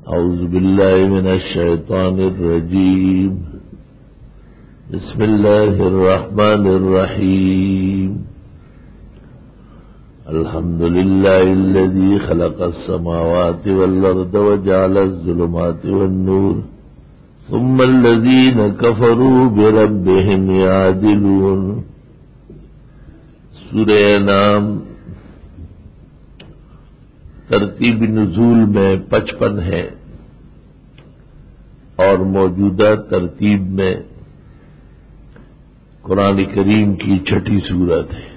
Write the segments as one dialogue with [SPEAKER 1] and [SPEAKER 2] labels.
[SPEAKER 1] أعوذ بالله من الشيطان الرجيم. بسم الله الرحمن الرحيم. الحمد لله الذي خلق السماوات والأرض وجعل الظلمات والنور ثم الذين كفروا بربهم يعدلون. سورہ انعام ترتیب نزول میں 55 ہے اور موجودہ ترتیب میں قرآن کریم کی 6ٹھی سورت ہے.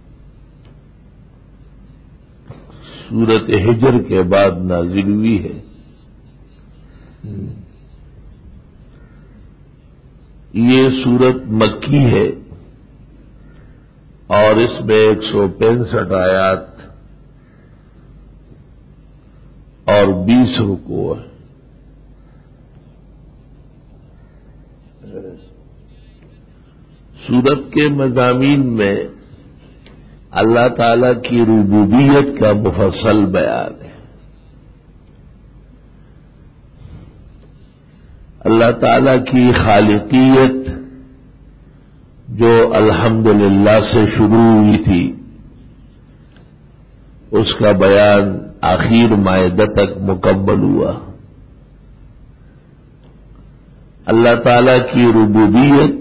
[SPEAKER 1] سورت ہجر کے بعد نازل ہوئی ہے. یہ سورت مکی ہے اور اس میں 165 آیات اور 20 رکوع ہے. سورت کے مضامین میں اللہ تعالی کی ربوبیت کا مفصل بیان ہے. اللہ تعالی کی خالقیت جو الحمدللہ سے شروع ہوئی تھی اس کا بیان آخر مائدہ تک مکمل ہوا. اللہ تعالی کی ربوبیت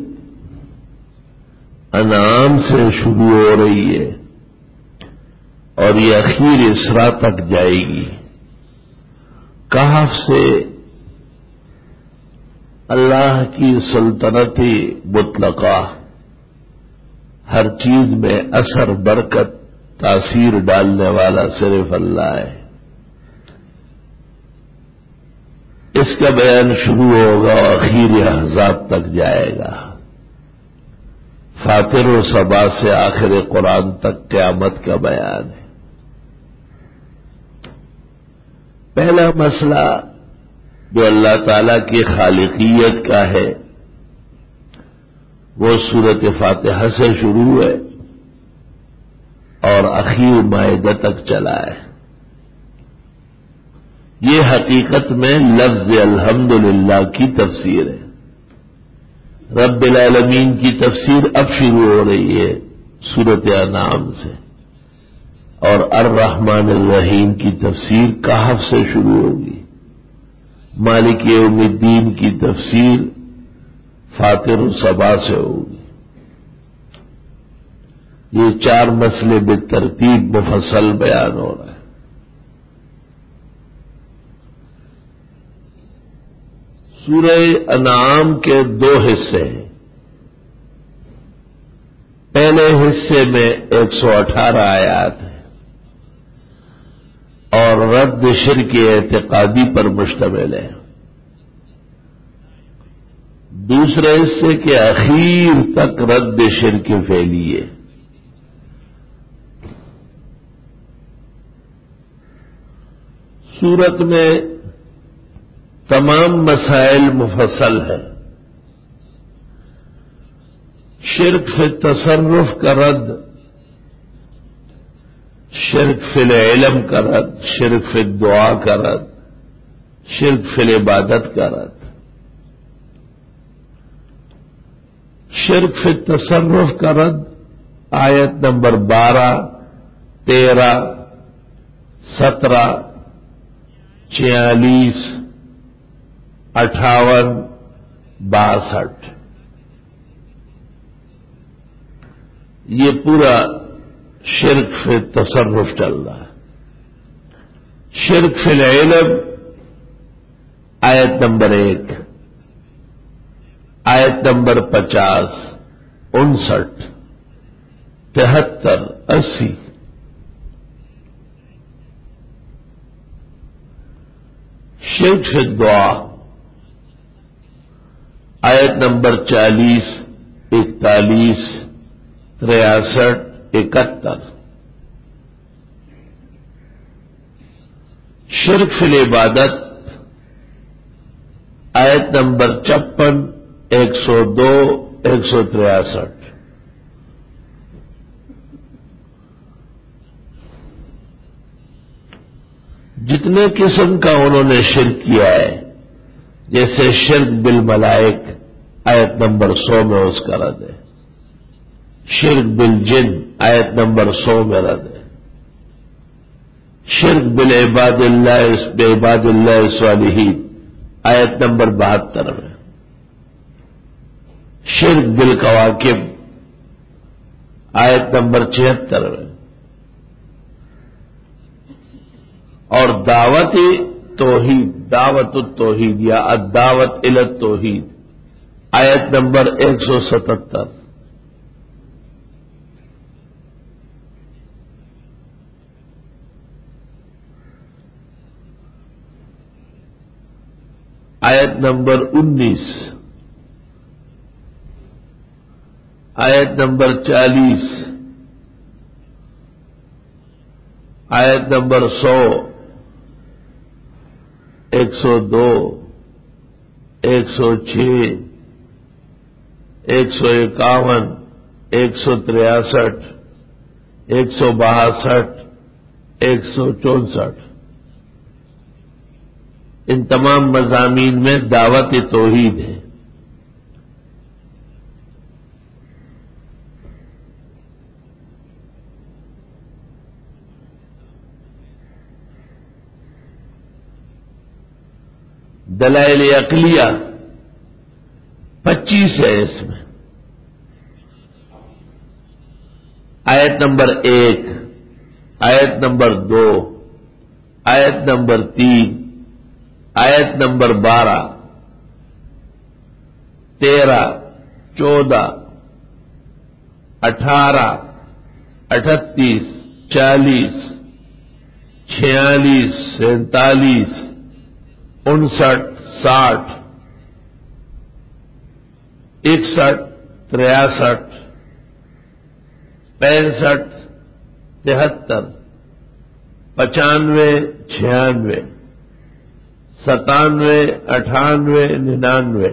[SPEAKER 1] انعام سے شروع ہو رہی ہے اور یہ اخیر اسراء تک جائے گی. کہف سے اللہ کی سلطنت مطلقہ ہر چیز میں اثر برکت تاثیر ڈالنے والا صرف اللہ ہے. اس کا بیان شروع ہوگا اور اخیر احزاب تک جائے گا. فاطر و صبا سے آخر قرآن تک قیامت کا بیان ہے. پہلا مسئلہ جو اللہ تعالی کی خالقیت کا ہے وہ سورت فاتحہ سے شروع ہے اور اخیر مائدہ تک چلا ہے. یہ حقیقت میں لفظ الحمدللہ کی تفسیر ہے. رب العالمین کی تفسیر اب شروع ہو رہی ہے سورت انعام سے اور الرحمن الرحیم کی تفسیر کہف سے شروع ہوگی. مالک یوم الدین کی تفسیر فاطر الصبا سے ہوگی. یہ 4 مسئلے بالترتیب مفصل بیان ہو رہے ہیں. سورہ انعام کے 2 حصے ہیں. پہلے حصے میں 118 آیات ہیں اور رد شرک اعتقادی پر مشتمل ہے. دوسرے حصے کے اخیر تک رد شرک فعلی ہے. سورت میں تمام مسائل مفصل ہیں. شرک فی التصرف کا رد، شرک فی العلم کا رد، شرک فی الدعا کا رد، شرک فی العبادت کا رد. شرک فی التصرف کا رد آیت نمبر 12، 13، 17، 46، 58، 62 یہ پورا شرک فی تصرف چل رہا ہے. شرک فی العلم آیت نمبر 1، آیت نمبر 50، 59، 73، 80. شرک فی الدعا آیت نمبر 40، 41، 63، 71. شرک فی العبادت آیت نمبر 56، 102، 163. جتنے قسم کا انہوں نے شرک کیا ہے، جیسے شرک بالملائک آیت نمبر 100 میں اس کا رد ہے، شرک بالجن آیت نمبر 100 میں رد ہے، شرک بالعباد اللہ الصالحین آیت نمبر 72 میں، شرک بالکواکب آیت نمبر 76 میں، اور دعوت توحید، دعوت التوحید یا الدعوت الی التوحید آیت نمبر 177، آیت نمبر 19، آیت نمبر 40، آیت نمبر 100، 102، 106، 151، 163، 162، 164، ان تمام مضامین میں دعوت توحید ہے۔ دلائل عقلیہ 25 ہے اس میں، آیت نمبر 1، آیت نمبر 2، آیت نمبر 3، آیت نمبر 12، 13، 14، 18، 38، 40، 46، 47، 59، 60، 61، 63، 65، 73، 95، 96، 97، 98، 99،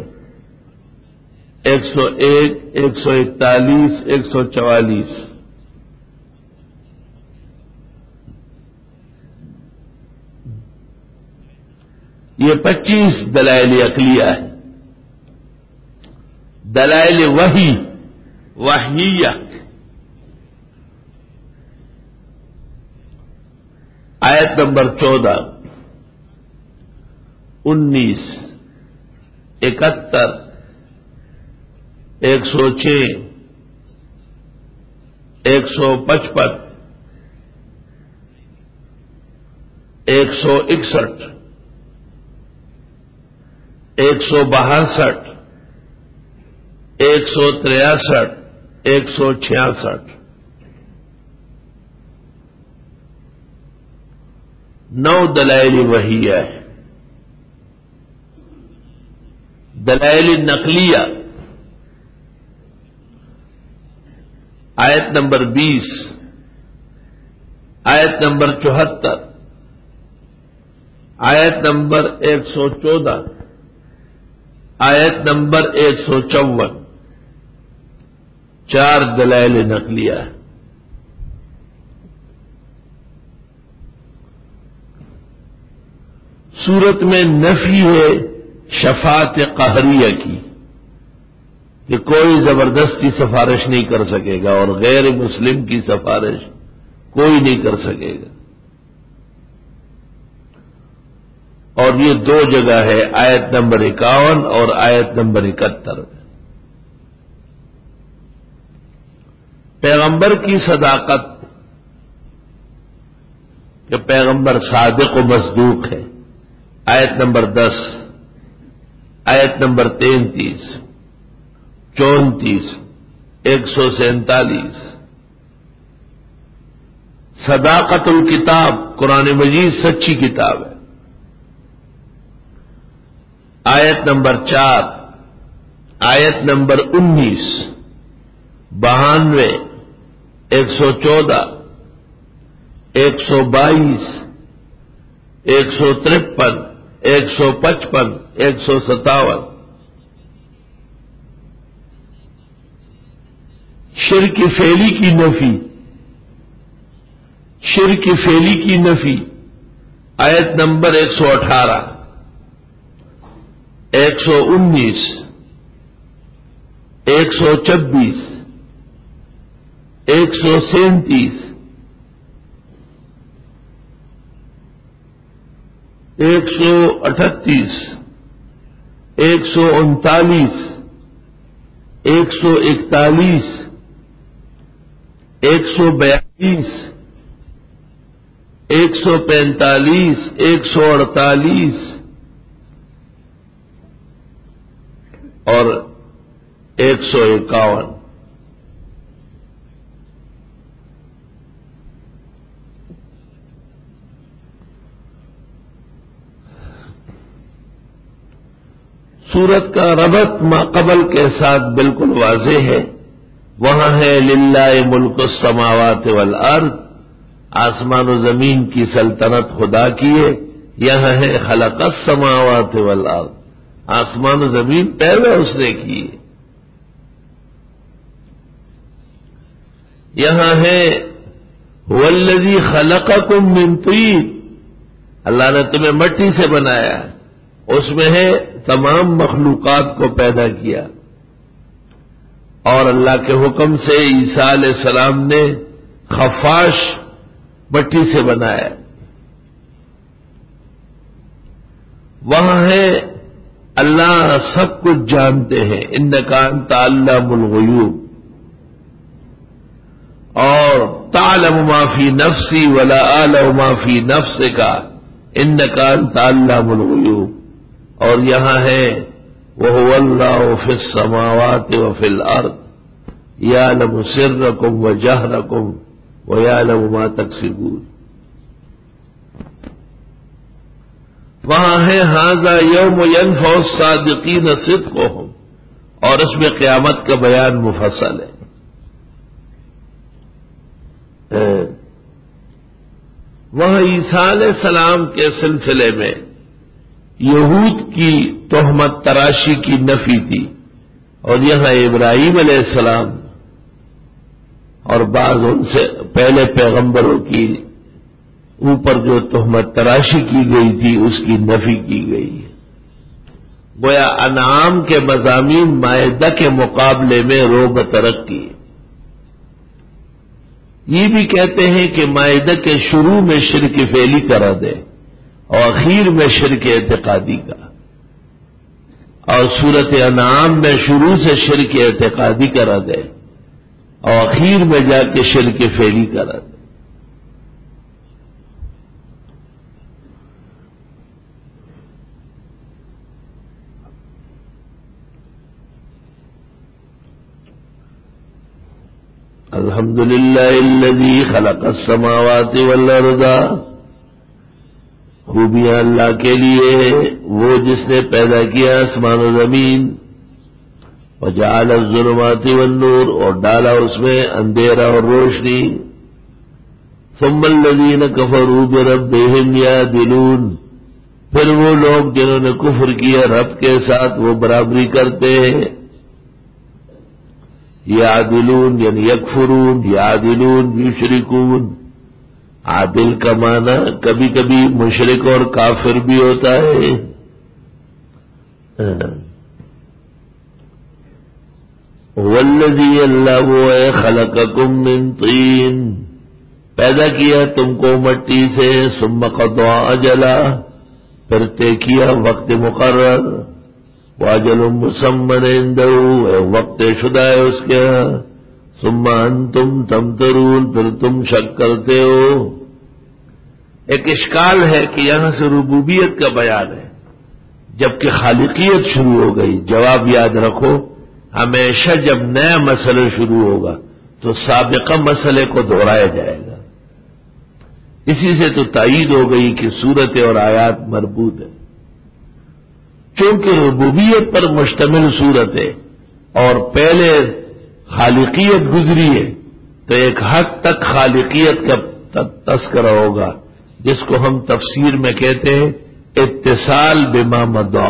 [SPEAKER 1] 101، 141، 144، یہ 25 دلائل عقلیہ ہے۔ دلائل وحیہ آیت نمبر 14، 19، 71، 106، 155، 161، 162، 163، 166، 9 دلائل وحیہ ہے۔ دلائل نقلیہ آیت نمبر 20، آیت نمبر 74، آیت نمبر 114، آیت نمبر 154، 4 دلائل نقلیہ ہے۔ صورت میں نفی ہے شفاعت قہریہ کی، کہ کوئی زبردستی سفارش نہیں کر سکے گا اور غیر مسلم کی سفارش کوئی نہیں کر سکے گا، اور یہ 2 جگہ ہے، آیت نمبر 51 اور آیت نمبر 71 میں۔ پیغمبر کی صداقت کہ پیغمبر صادق و مصدوق ہے، آیت نمبر 10، آیت نمبر 33، 34، 147۔ صداقت الکتاب، قرآن مجید سچی کتاب ہے، آیت نمبر 4، آیت نمبر 19، 92، 114، 122، 153، 155، 157۔ شرک فعلی کی نفی، شرک فعلی کی نفی آیت نمبر 118، 119، 126، 137، 138، 139، 141، 142، 145، 148 اور 151۔ سورت کا ربط ما قبل کے ساتھ بالکل واضح ہے۔ وہاں ہے للہ ملک السماوات والارض، آسمان و زمین کی سلطنت خدا کی ہے۔ یہاں ہے خلق السماوات والارض، آسمان و زمین پیدا اس نے کی ہے۔ یہاں ہے والذی خلقکم من طین، اللہ نے تمہیں مٹی سے بنایا، اس میں ہے تمام مخلوقات کو پیدا کیا، اور اللہ کے حکم سے عیسیٰ علیہ السلام نے خفاش مٹی سے بنایا۔ وہاں ہے اللہ سب کچھ جانتے ہیں، انک انت علام الغیوب، اور تعلم ما فی نفسی ولا اعلم ما فی نفسک انک انت علام الغیوب، اور یہاں ہے وَهُوَ اللَّهُ فِي السَّمَاوَاتِ وَفِي الْأَرْضِ يَعْلَمُ سِرَّكُمْ وَجَهْرَكُمْ وَيَعْلَمُ مَا تَكْسِبُونَ۔ وہاں ہے ھذا یوم ينفع الصادقین صدقهم، اور اس میں قیامت کا بیان مفصل ہے۔ وہاں عیسیٰ علیہ السلام کے سلسلے میں یہود کی تہمت تراشی کی نفی تھی، اور یہاں ابراہیم علیہ السلام اور بعض ان سے پہلے پیغمبروں کی اوپر جو تہمت تراشی کی گئی تھی اس کی نفی کی گئی ہے۔ گویا انعام کے مضامین مائدہ کے مقابلے میں روب ترقی۔ یہ بھی کہتے ہیں کہ مائدہ کے شروع میں شرک فعلی کرا دے اور اخیر میں شرک اعتقادی کا، اور سورت انعام میں شروع سے شرک اعتقادی کرا دے اور اخیر میں جا کے شرک فعلی کرا دے۔ الحمدللہ الذی خلق السماوات والارض، خوبیاں اللہ کے لیے، وہ جس نے پیدا کیا آسمان و زمین، وجعل الظلمات والنور، اور ڈالا اس میں اندھیرا اور روشنی، ثم الذین کفروا بربہم یعدلون، پھر وہ لوگ جنہوں نے کفر کیا رب کے ساتھ وہ برابری کرتے ہیں۔ یعدلون یعنی یکفرون، یعدلون یشرکون، عادل کا معنی کبھی کبھی مشرک اور کافر بھی ہوتا ہے۔ والذی اللہ وہ خلقکم من طین، پیدا کیا تم کو مٹی سے، ثم قضى اجلا، پھر طے کیا وقت مقرر، واجل مسمى عنده، وقت شدہ ہے اس کے، ثم انتم تمترون، پھر تم شک کرتے ہو۔ ایک اشکال ہے کہ یہاں سے ربوبیت کا بیان ہے جبکہ خالقیت شروع ہو گئی۔ جواب یاد رکھو، ہمیشہ جب نیا مسئلہ شروع ہوگا تو سابقہ مسئلے کو دہرایا جائے گا۔ اسی سے تو تائید ہو گئی کہ صورت اور آیات مربوط ہے، چونکہ ربوبیت پر مشتمل صورت ہے اور پہلے خالقیت گزری ہے، تو ایک حد تک خالقیت کا تذکرہ ہوگا، جس کو ہم تفسیر میں کہتے ہیں اتصال بما مضى،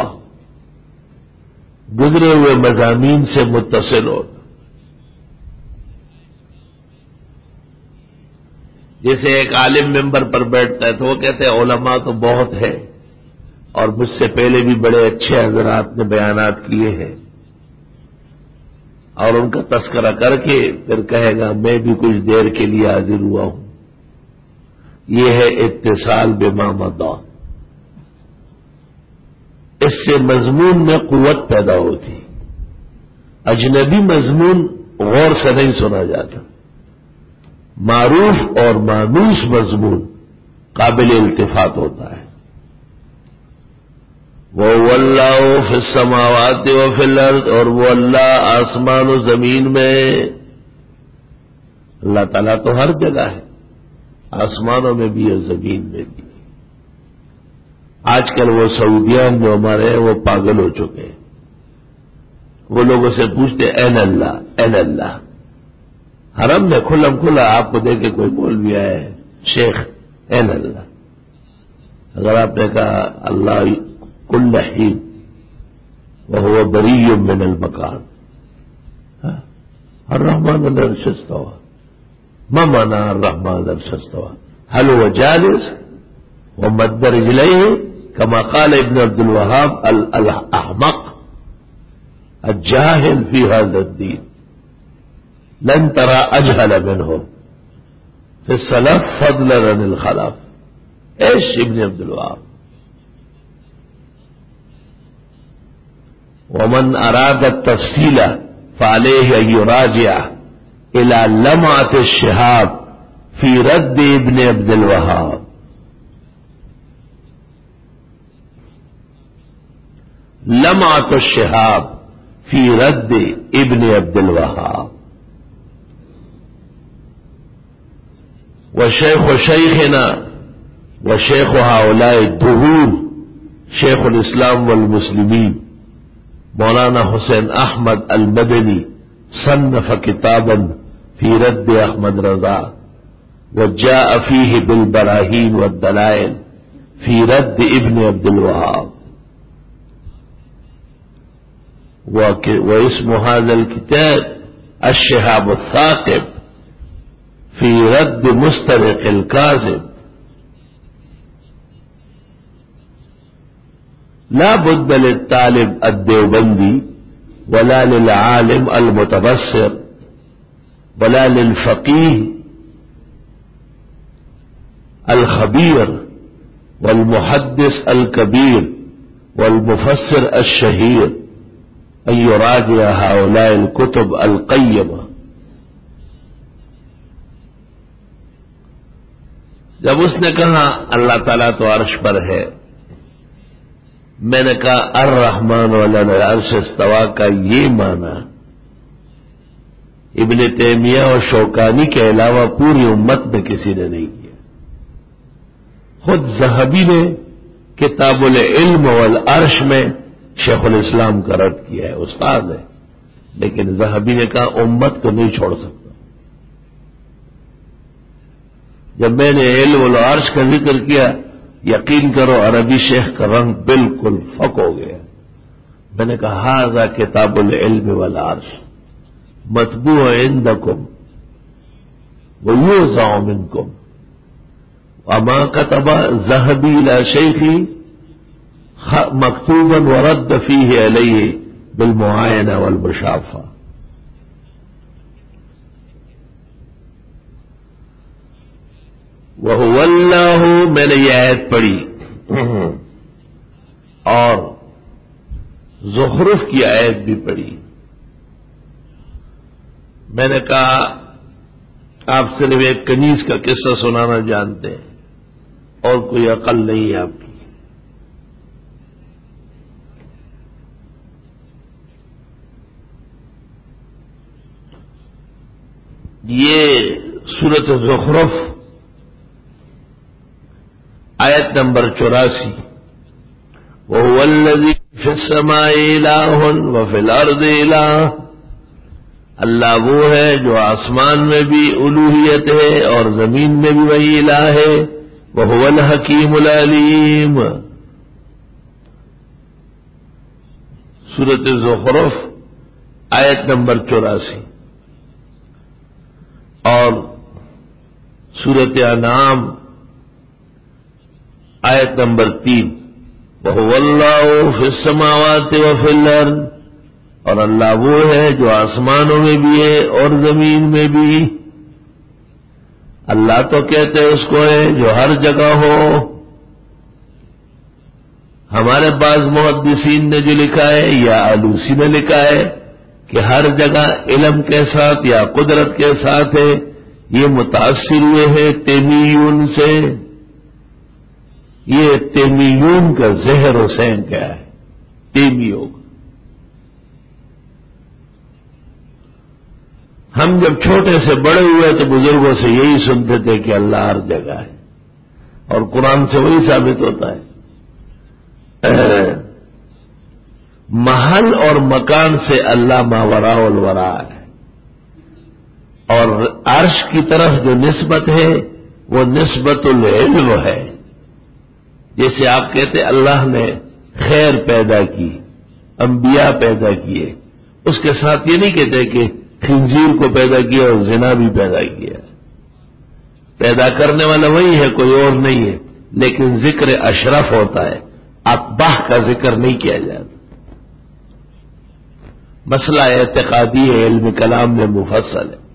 [SPEAKER 1] گزرے ہوئے مضامین سے متصل ہونا۔ جیسے ایک عالم ممبر پر بیٹھتا ہے تو وہ کہتے ہیں علماء تو بہت ہے اور مجھ سے پہلے بھی بڑے اچھے حضرات نے بیانات کیے ہیں، اور ان کا تذکرہ کر کے پھر کہے گا میں بھی کچھ دیر کے لیے حاضر ہوا ہوں. یہ ہے اتصال بما مضی. اس سے مضمون میں قوت پیدا ہوتی. اجنبی مضمون غور سے نہیں سنا جاتا، معروف اور مانوس مضمون قابل التفات ہوتا ہے. وہ اللہ فی السماوات و فی الارض، اور وہ اللہ آسمان و زمین میں. اللہ تعالیٰ تو ہر جگہ ہے، آسمانوں میں بھی اور زمین میں بھی. آج کل وہ سعودیان جو ہمارے ہیں وہ پاگل ہو چکے ہیں. وہ لوگوں سے پوچھتے این اللہ این اللہ. حرم میں کھلم کھلا آپ کو دیکھ کے کوئی بول بھی آئے شیخ این اللہ. اگر آپ نے کہا اللہ کل حین وہو بری من المکان، الرحمن العرش استوى. ما معنى الرحمن العرش استوى؟ هل هو جالس ومد رجليه كما قال ابن عبد الوهاب الأحمق الجاهل في هذا الدين لن ترى أجهل منه في السلف فضلا عن الخلف. ايش ابن عبد الوهاب؟ ومن أراد التفصيل فعليه أن يراجع إلى لمعة الشهاب في رد ابن عبد الوهاب. لمعة الشهاب في رد ابن عبد الوهاب. وشيخ شيخنا وشيخ هؤلاء الدهور شيخ الإسلام والمسلمين مولانا حسین احمد المدنی صنف کتابا فی رد احمد رضا وجاء فيه بالبراہین والدلائل فی رد ابن عبد الوهاب. واسم هذا الكتاب الشهاب الثاقب في رد مسترق الكاذب. لا بد للطالب الديوبندي ولا للعالم المتبصر ولا للفقيه الخبير والمحدث الكبير والمفسر الشهير أن يراجع هؤلاء الكتب القيمة. جب اس نے کہا اللہ تعالیٰ تو عرش پر ہے، میں نے کہا الرحمن علی العرش استویٰ کا یہ معنی ابن تیمیہ اور شوکانی کے علاوہ پوری امت میں کسی نے نہیں کیا. خود ذہبی نے کتاب العلم والعرش میں شیخ الاسلام کا رد کیا ہے، استاد ہے، لیکن ذہبی نے کہا امت کو نہیں چھوڑ سکتا. جب میں نے علم والعرش کا ذکر کیا، یقین کرو عربی شیخ کا رنگ بالکل فق ہو گیا. میں نے کہا ھذا کتاب العلم والعرش مطبوع عندکم ویوزع منکم وما كتب ذهبي الى شيخي مكتوبا ورد فيه عليه بالمعاينه والمشافهه. وهو اللہ، میں نے یہ آیت پڑھی اور زخرف کی آیت بھی پڑھی. میں نے کہا آپ صرف ایک کنیز کا قصہ سنانا جانتے ہیں اور کوئی عقل نہیں ہے آپ کی. یہ سورۃ زخرف آیت نمبر 84. وَهُوَ الَّذِي فِي السَّمَاءِ إِلَٰهٌ وَفِي الْأَرْضِ إِلَٰهٌ. اللہ وہ ہے جو آسمان میں بھی الوہیت ہے اور زمین میں بھی وہی الہ ہے. وَهُوَ الْحَكِيمُ الْعَلِيمُ. سورۃ زخرف آیت نمبر 84. اور سورۃ انعام آیت نمبر 3، وَهُوَ اللَّهُ فِي السَّمَاوَاتِ وَفِي الْأَرْضِ، اور اللہ وہ ہے جو آسمانوں میں بھی ہے اور زمین میں بھی۔ اللہ تو کہتے ہیں اس کو ہے جو ہر جگہ ہو۔ ہمارے بعض محدثین نے جو لکھا ہے یا آلوسی نے لکھا ہے کہ ہر جگہ علم کے ساتھ یا قدرت کے ساتھ ہے، یہ متاثر ہوئے ہیں تیمیون سے۔ یہ تیمیون کا زہر حسین کیا ہے؟ تیمیوں کا۔ ہم جب چھوٹے سے بڑے ہوئے تو بزرگوں سے یہی سنتے تھے کہ اللہ ہر جگہ ہے، اور قرآن سے وہی ثابت ہوتا ہے۔ محل اور مکان سے اللہ ماوراء الورا ہے، اور عرش کی طرف جو نسبت ہے وہ نسبت العلم ہے۔ جیسے آپ کہتے اللہ نے خیر پیدا کی، انبیاء پیدا کیے، اس کے ساتھ یہ نہیں کہتے کہ خنزیر کو پیدا کیا اور زنا بھی پیدا کیا۔ پیدا کرنے والا وہی ہے، کوئی اور نہیں ہے، لیکن ذکر اشرف ہوتا ہے، اتباع کا ذکر نہیں کیا جاتا۔ مسئلہ اعتقادی ہے، علم کلام میں مفصل ہے۔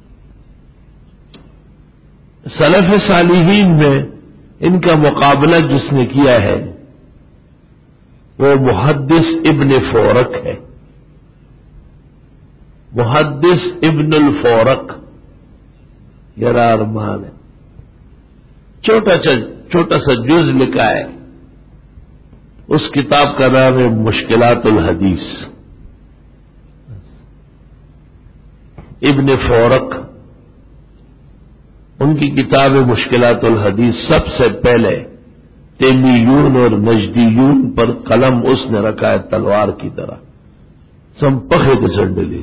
[SPEAKER 1] سلف صالحین میں ان کا مقابلہ جس نے کیا ہے وہ محدث ابن فورک ہے۔ محدث ابن الفورق ارمان ہے، چھوٹا سا جز لکھا ہے، اس کتاب کا نام ہے مشکلات الحدیث۔ ابن فورق ان کی کتاب مشکلات الحدیث سب سے پہلے تیمیون اور نجدیون پر قلم اس نے رکھا ہے تلوار کی طرح، سمپخے کے سنڈلی۔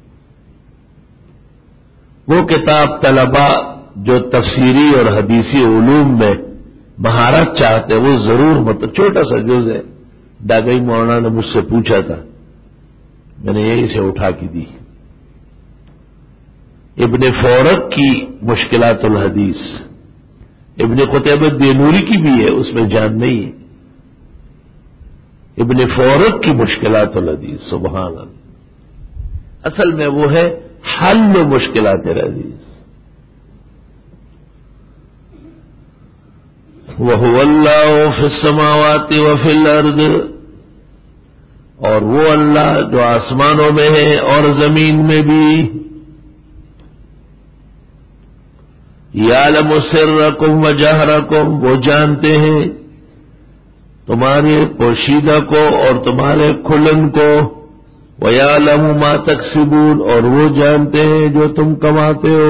[SPEAKER 1] وہ کتاب طلباء جو تفسیری اور حدیثی علوم میں مہارت چاہتے وہ ضرور چھوٹا سا جز ہے۔ ڈاگئی مولانا نے مجھ سے پوچھا تھا، میں نے یہیں سے اٹھا کے دی۔ ابن فورق کی مشکلات الحدیث، ابن قتیبہ دینوری کی بھی ہے، اس میں جان نہیں ہے۔ ابن فورق کی مشکلات الحدیث، سبحان اللہ، اصل میں وہ ہے حل مشکلات الحدیث۔ وَهُوَ اللَّهُ فِي السَّمَاوَاتِ وَفِي الْأَرْضِ، اور وہ اللہ جو آسمانوں میں ہے اور زمین میں بھی۔ یعلم سرکم وجہرکم، وہ جانتے ہیں تمہارے پوشیدہ کو اور تمہارے کھلن کو۔ وَيَعْلَمُ مَا تَكْسِبُونَ، اور وہ جانتے ہیں جو تم کماتے ہو۔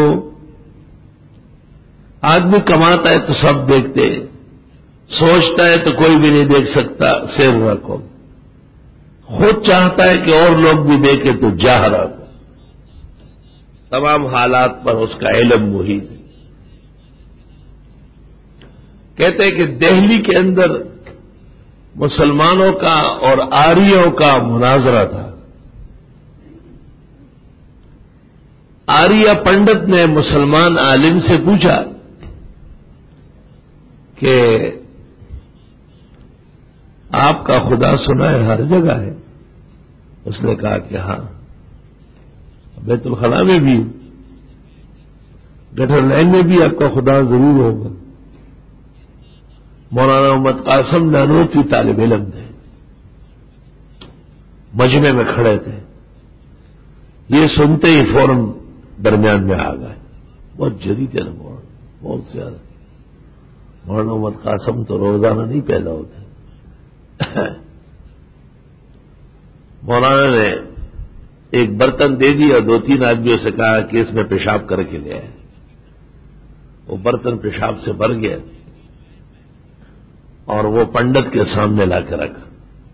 [SPEAKER 1] آدمی کماتا ہے تو سب دیکھتے ہیں، سوچتا ہے تو کوئی بھی نہیں دیکھ سکتا۔ سر رکھو، خود چاہتا ہے کہ اور لوگ بھی دیکھیں تو جاہر رکھو۔ تمام حالات پر اس کا علم محیط ہے۔ کہتے ہیں کہ دہلی کے اندر مسلمانوں کا اور آریوں کا مناظرہ تھا۔ آریہ پنڈت نے مسلمان عالم سے پوچھا کہ آپ کا خدا سنا ہے ہر جگہ ہے؟ اس نے کہا کہ ہاں، بیت الخلا میں بھی، گٹر لائن میں بھی آپ کا خدا ضرور ہوگا۔ مولانا محمد قاسم نانوتوی طالب علم تھے، مجمع میں کھڑے تھے، یہ سنتے ہی فوراً درمیان میں آ گئے۔ بہت جدید ہے نا مولانا، بہت زیادہ۔ مولانا محمد قاسم تو روزانہ نہیں پیدا ہوتے۔ مولانا نے ایک برتن دے دیا، 2-3 آدمیوں سے کہا کہ اس میں پیشاب کر کے لے آئے۔ وہ برتن پیشاب سے بھر گیا اور وہ پنڈت کے سامنے لا کے رکھا،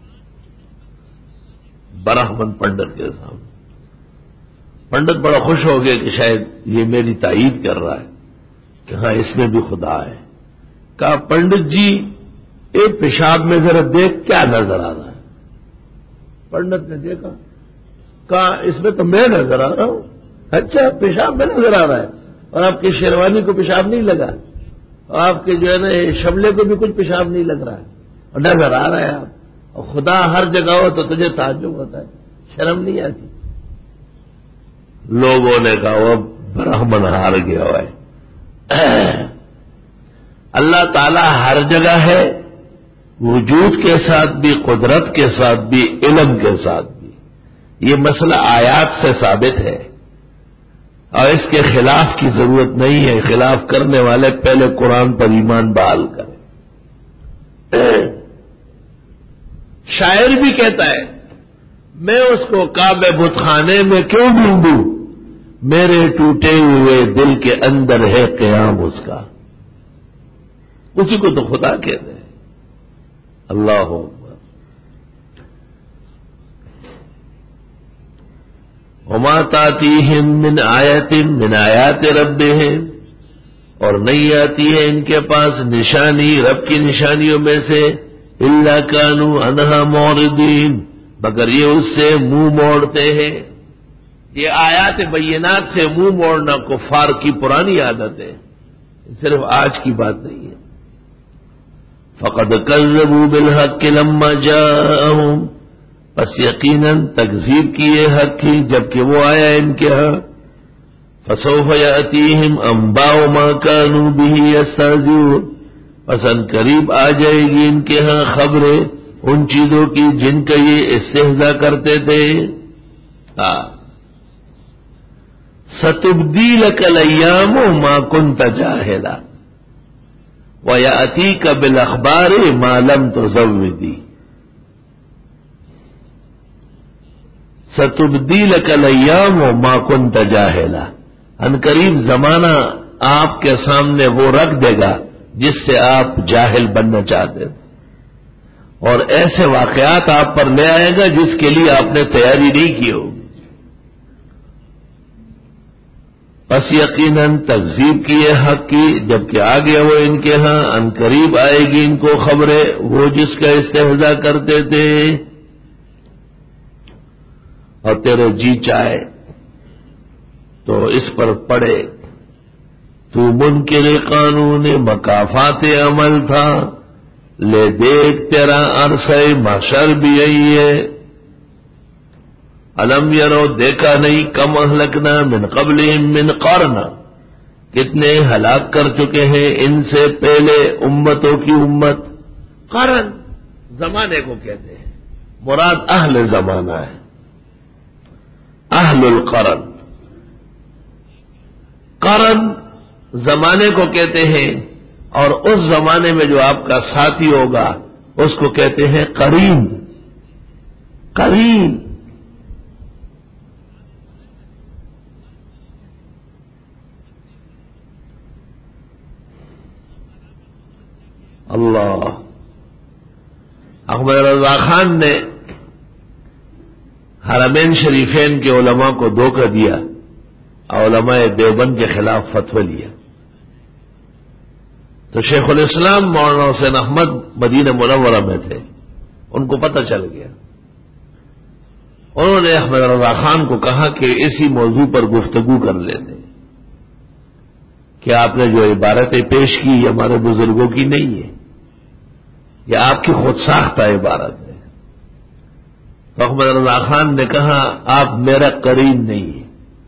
[SPEAKER 1] برہمن پنڈت کے سامنے۔ پنڈت بڑا خوش ہو گیا کہ شاید یہ میری تائید کر رہا ہے کہ ہاں اس میں بھی خدا ہے۔ کہا پنڈت جی ایک پیشاب میں ذرا دیکھ کیا نظر آ رہا ہے؟ پنڈت نے دیکھا، کہا اس میں تو میں نظر آ رہا ہوں۔ اچھا پیشاب میں نظر آ رہا ہے؟ اور آپ کی شیروانی کو پیشاب نہیں لگا، اور آپ کے جو ہے نا شملے کو بھی کچھ پیشاب نہیں لگ رہا ہے، اور نظر آ رہا ہے آپ، اور خدا ہر جگہ ہو تو تجھے تعجب ہوتا ہے، شرم نہیں آتی؟ لوگوں نے کہا وہ برہمن ہار گیا ہوا ہے۔ اللہ تعالی ہر جگہ ہے، وجود کے ساتھ بھی، قدرت کے ساتھ بھی، علم کے ساتھ بھی۔ یہ مسئلہ آیات سے ثابت ہے، اور اس کے خلاف کی ضرورت نہیں ہے۔ خلاف کرنے والے پہلے قرآن پر ایمان بحال کریں۔ شاعر بھی کہتا ہے، میں اس کو کعبہ بت خانے میں کیوں ڈھونڈوں، میرے ٹوٹے ہوئے دل کے اندر ہے قیام اس کا۔ اسی کو تو خدا کہتے ہیں۔ اللہ اکبر۔ وما تاتیہم من آیت من آیات ربہم، اور نہیں آتی ہے ان کے پاس نشانی رب کی نشانیوں میں سے، الا کانوا عنہا معرضین، مگر یہ اس سے منہ موڑتے ہیں۔ یہ آیات بینات سے منہ موڑنا کفار کی پرانی عادت ہے، صرف آج کی بات نہیں ہے۔ فقد کذبوا بالحق لما جاءهم، پس یقیناً تکذیب کیے حق کی جبکہ وہ آیا ان کے ہاں۔ فسوف یاتیہم انباء ما كانوا به یستهزئون، پس ان قریب آ جائے گی ان کے ہاں خبریں ان چیزوں کی جن کا یہ استہزاء کرتے تھے۔ ستبدی لک الایام ما كنت جاہلا وَيَأْتِيكَ بِالْأَخْبَارِ مَا لَمْ تُزَوِّدِ، سَتُبْدِي لَكَ الْأَيَّامُ مَا كُنْتَ جَاهِلًا، ان قریب زمانہ آپ کے سامنے وہ رکھ دے گا جس سے آپ جاہل بننا چاہتے تھے، اور ایسے واقعات آپ پر لے آئے گا جس کے لیے آپ نے تیاری نہیں کی ہوگی۔ پس یقیناً تکذیب کیے حق کی جبکہ آ گیا وہ ان کے ہاں، ان قریب آئے گی ان کو خبریں وہ جس کا استہزاء کرتے تھے۔ اور تیرے جی چاہے تو اس پر پڑے، تو منکر قانون مکافات عمل تھا، لے دیکھ تیرا عرصہ محشر بھی یہی ہے۔ الم یرو، دیکھا نہیں، کم اہلکنا من قبلہم من قرن، کتنے ہلاک کر چکے ہیں ان سے پہلے امتوں کی امت۔ قرن زمانے کو کہتے ہیں، مراد اہل زمانہ ہے، اہل القرن۔ قرن زمانے کو کہتے ہیں، اور اس زمانے میں جو آپ کا ساتھی ہوگا اس کو کہتے ہیں قرین۔ قرین اللہ۔ احمد رضا خان نے حرمین شریفین کے علماء کو دھوکہ دیا، علماء دیوبند کے خلاف فتوی لیا، تو شیخ الاسلام مولانا حسین احمد مدینہ منورہ میں تھے، ان کو پتہ چل گیا۔ انہوں نے احمد رضا خان کو کہا کہ اسی موضوع پر گفتگو کر لیتے، کہ آپ نے جو عبارتیں پیش کی یہ ہمارے بزرگوں کی نہیں ہے، یہ آپ کی خود ساختہ عبارت ہے۔ تو احمد رضا خان نے کہا آپ میرا قرین نہیں ہے۔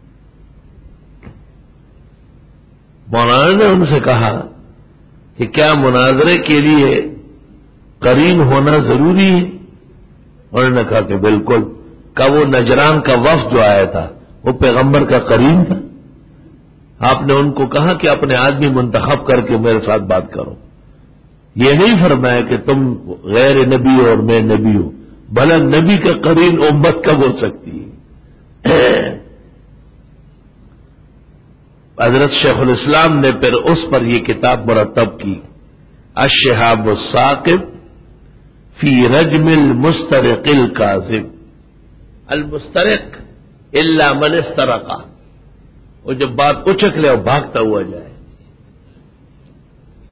[SPEAKER 1] مولانا نے ان سے کہا کہ کیا مناظرے کے لیے قرین ہونا ضروری ہے؟ انہوں نے کہا کہ بالکل۔ کہ وہ نجران کا وفد جو آیا تھا وہ پیغمبر کا قرین تھا؟ آپ نے ان کو کہا کہ اپنے آدمی منتخب کر کے میرے ساتھ بات کرو، یہ نہیں فرمایا کہ تم غیر نبی ہو اور میں نبی ہوں، بھلا نبی کا قرین امت کب ہو سکتی ہے؟ حضرت شیخ الاسلام نے پھر اس پر یہ کتاب مرتب کی، الشہاب الثاقب فی رجم المسترق الکاذب۔ المسترق الا من استرق، وہ جب بات اچک لے اور بھاگتا ہوا جائے،